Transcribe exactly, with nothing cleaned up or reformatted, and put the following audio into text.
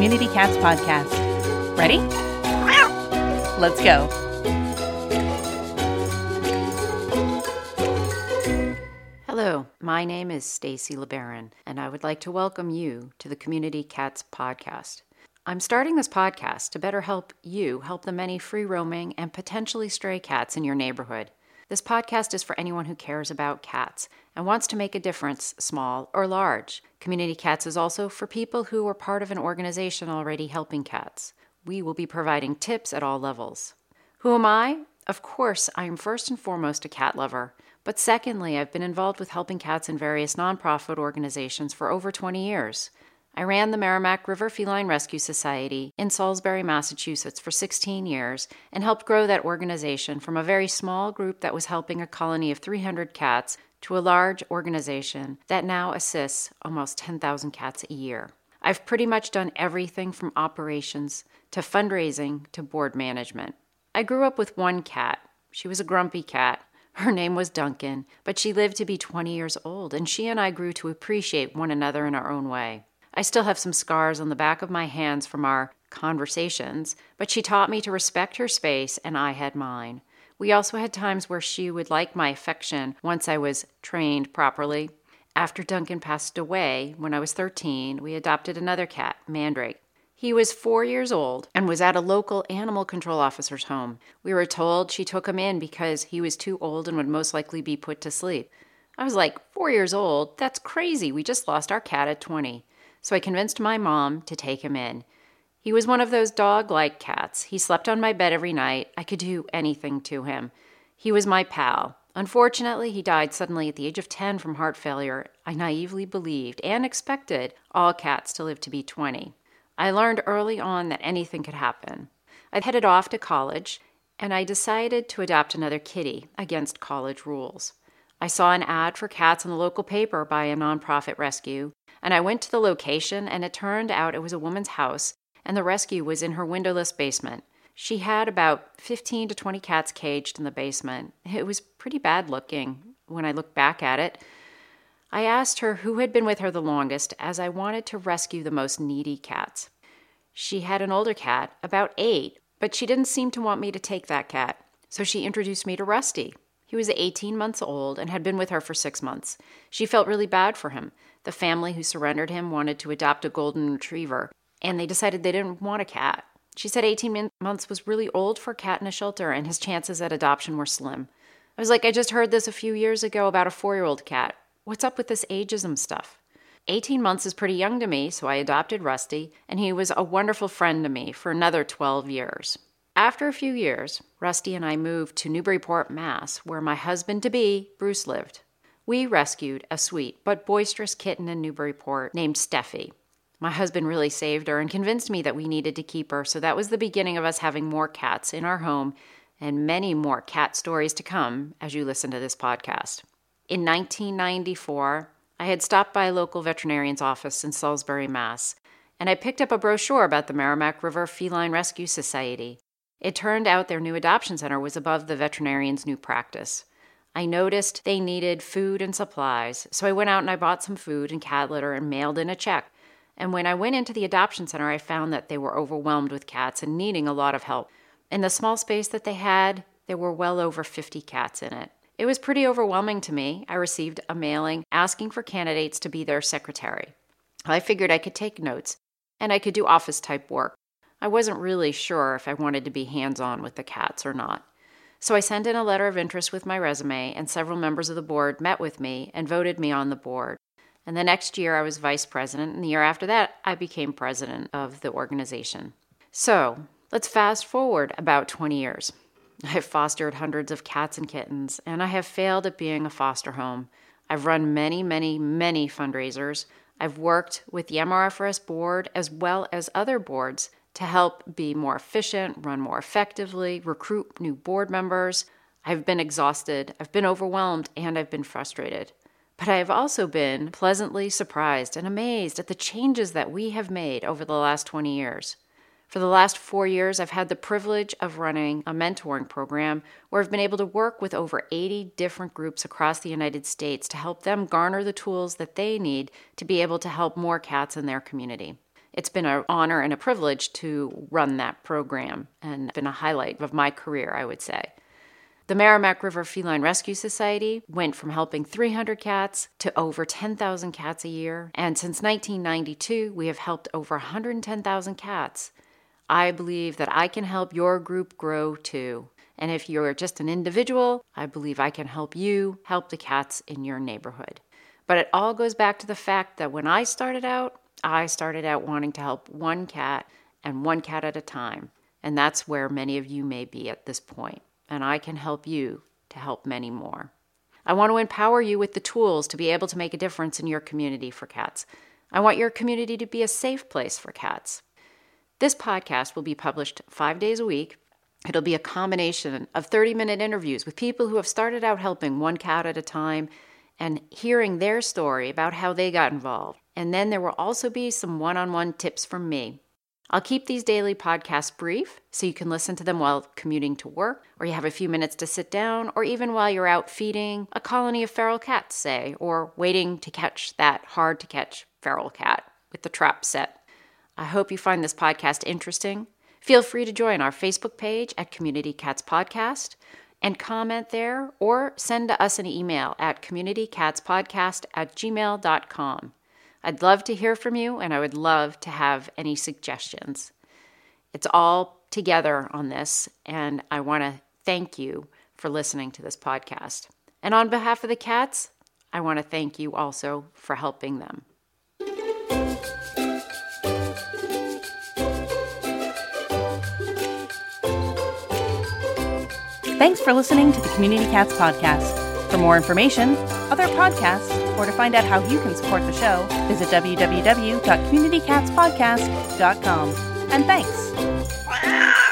Community Cats podcast. Ready? Let's go. Hello, my name is Stacy LeBaron, and I would like to welcome you to the Community Cats podcast. I'm starting this podcast to better help you help the many free-roaming and potentially stray cats in your neighborhood. This podcast is for anyone who cares about cats and wants to make a difference, small or large. Community Cats is also for people who are part of an organization already helping cats. We will be providing tips at all levels. Who am I? Of course, I am first and foremost a cat lover. But secondly, I've been involved with helping cats in various nonprofit organizations for over twenty years. I ran the Merrimack River Feline Rescue Society in Salisbury, Massachusetts for sixteen years and helped grow that organization from a very small group that was helping a colony of three hundred cats to a large organization that now assists almost ten thousand cats a year. I've pretty much done everything from operations to fundraising to board management. I grew up with one cat. She was a grumpy cat. Her name was Duncan, but she lived to be twenty years old, and she and I grew to appreciate one another in our own way. I still have some scars on the back of my hands from our conversations, but she taught me to respect her space, and I had mine. We also had times where she would like my affection once I was trained properly. After Duncan passed away, when I was thirteen, we adopted another cat, Mandrake. He was four years old and was at a local animal control officer's home. We were told she took him in because he was too old and would most likely be put to sleep. I was like, four years old? That's crazy. We just lost our cat at twenty. So I convinced my mom to take him in. He was one of those dog-like cats. He slept on my bed every night. I could do anything to him. He was my pal. Unfortunately, he died suddenly at the age of ten from heart failure. I naively believed and expected all cats to live to be twenty. I learned early on that anything could happen. I headed off to college, and I decided to adopt another kitty against college rules. I saw an ad for cats in the local paper by a nonprofit rescue, and I went to the location, and it turned out it was a woman's house, and the rescue was in her windowless basement. She had about fifteen to twenty cats caged in the basement. It was pretty bad looking when I look back at it. I asked her who had been with her the longest, as I wanted to rescue the most needy cats. She had an older cat, about eight, but she didn't seem to want me to take that cat, so she introduced me to Rusty. He was eighteen months old and had been with her for six months. She felt really bad for him. The family who surrendered him wanted to adopt a golden retriever, and they decided they didn't want a cat. She said eighteen months was really old for a cat in a shelter, and his chances at adoption were slim. I was like, I just heard this a few years ago about a four-year-old cat. What's up with this ageism stuff? eighteen months is pretty young to me, so I adopted Rusty, and he was a wonderful friend to me for another twelve years. After a few years, Rusty and I moved to Newburyport, Mass, where my husband-to-be, Bruce, lived. We rescued a sweet but boisterous kitten in Newburyport named Steffi. My husband really saved her and convinced me that we needed to keep her, so that was the beginning of us having more cats in our home and many more cat stories to come as you listen to this podcast. In nineteen ninety-four, I had stopped by a local veterinarian's office in Salisbury, Mass, and I picked up a brochure about the Merrimack River Feline Rescue Society. It turned out their new adoption center was above the veterinarian's new practice. I noticed they needed food and supplies, so I went out and I bought some food and cat litter and mailed in a check. And when I went into the adoption center, I found that they were overwhelmed with cats and needing a lot of help. In the small space that they had, there were well over fifty cats in it. It was pretty overwhelming to me. I received a mailing asking for candidates to be their secretary. I figured I could take notes, and I could do office-type work. I wasn't really sure if I wanted to be hands-on with the cats or not. So I sent in a letter of interest with my resume, and several members of the board met with me and voted me on the board. And the next year I was vice president, and the year after that I became president of the organization. So let's fast forward about twenty years. I have fostered hundreds of cats and kittens, and I have failed at being a foster home. I've run many, many, many fundraisers. I've worked with the M R F R S board as well as other boards to help be more efficient, run more effectively, recruit new board members. I've been exhausted, I've been overwhelmed, and I've been frustrated. But I have also been pleasantly surprised and amazed at the changes that we have made over the last twenty years. For the last four years, I've had the privilege of running a mentoring program where I've been able to work with over eighty different groups across the United States to help them garner the tools that they need to be able to help more cats in their community. It's been an honor and a privilege to run that program and been a highlight of my career, I would say. The Merrimack River Feline Rescue Society went from helping three hundred cats to over ten thousand cats a year. And since nineteen ninety-two, we have helped over one hundred ten thousand cats. I believe that I can help your group grow too. And if you're just an individual, I believe I can help you help the cats in your neighborhood. But it all goes back to the fact that when I started out, I started out wanting to help one cat and one cat at a time. And that's where many of you may be at this point. And I can help you to help many more. I want to empower you with the tools to be able to make a difference in your community for cats. I want your community to be a safe place for cats. This podcast will be published five days a week. It'll be a combination of thirty-minute interviews with people who have started out helping one cat at a time and hearing their story about how they got involved. And then there will also be some one-on-one tips from me. I'll keep these daily podcasts brief so you can listen to them while commuting to work, or you have a few minutes to sit down, or even while you're out feeding a colony of feral cats, say, or waiting to catch that hard-to-catch feral cat with the trap set. I hope you find this podcast interesting. Feel free to join our Facebook page at Community Cats Podcast and comment there, or send us an email at communitycatspodcast at gmail dot com. I'd love to hear from you, and I would love to have any suggestions. It's all together on this, and I want to thank you for listening to this podcast. And on behalf of the cats, I want to thank you also for helping them. Thanks for listening to the Community Cats Podcast. For more information, other podcasts, or to find out how you can support the show, visit w w w dot community cats podcast dot com. And thanks!